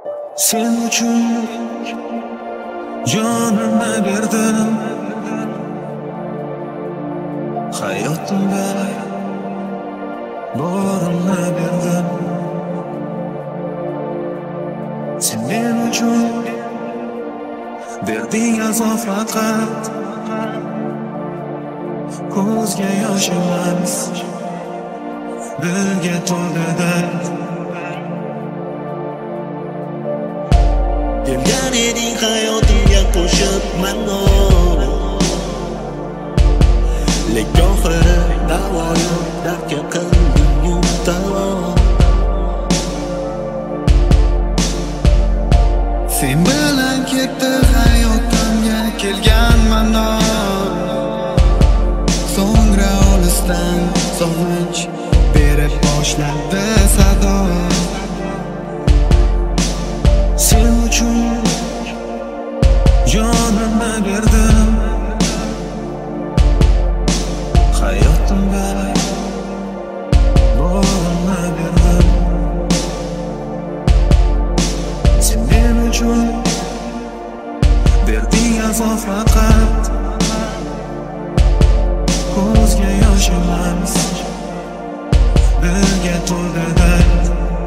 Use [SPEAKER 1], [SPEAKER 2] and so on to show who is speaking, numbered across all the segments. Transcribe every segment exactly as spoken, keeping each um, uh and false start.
[SPEAKER 1] Sen uchun jonimni berdim, hayotimda borimni berdim. Sen men uchun berding azob faqat, ko'zga yosh emas, dilga to'ldi dard.
[SPEAKER 2] Kelgan eding hayotimga qo'shib mano, lek oxiri davo yo'q, dardga qilding davo.
[SPEAKER 1] Sen bilan ketdi hayotimga kelgan mano, so'ngra olisdan sog'inch berib boshladi sado. Sen uchun jonimni berdim, hayotimda borimni berdim. Sen men uchun berding azob faqat, ko'zga yosh emas, dilga to'ldi dard.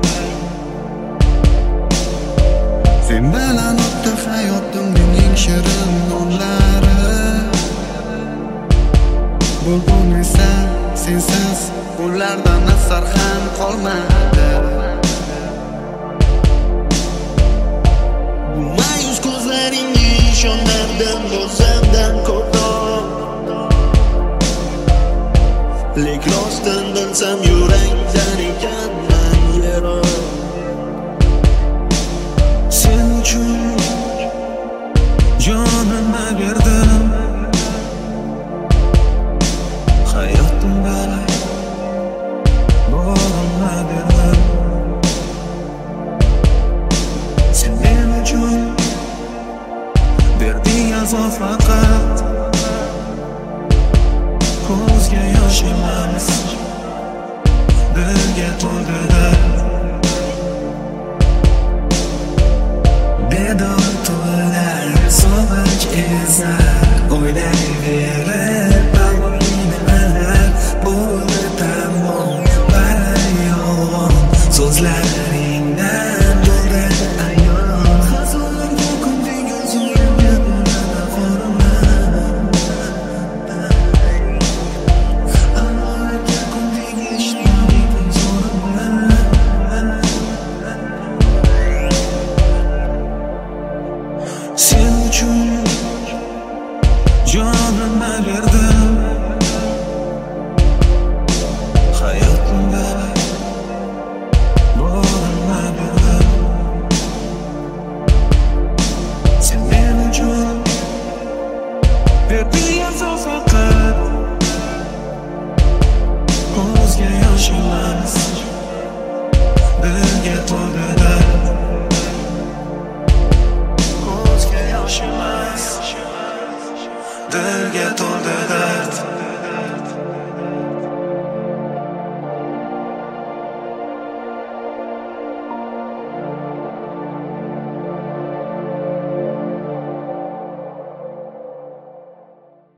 [SPEAKER 1] Sen bilan o'tdi hayotimning shirin onlari, bugun esa sensiz ulardan asar ham qolmadi.
[SPEAKER 2] Ma'yus ko'zlaringga ishonardim, o'zimdan ko'proq, lek rostdan bilsam yurakdan ekanman yiroq.
[SPEAKER 1] Sen uchun jonimni berdim, hayotimda borimni berdim. Sen men uchun berding azob faqat, ko'zga yosh emas, dilga to'ldi dard. Bedor to'lar sog'inch ezar,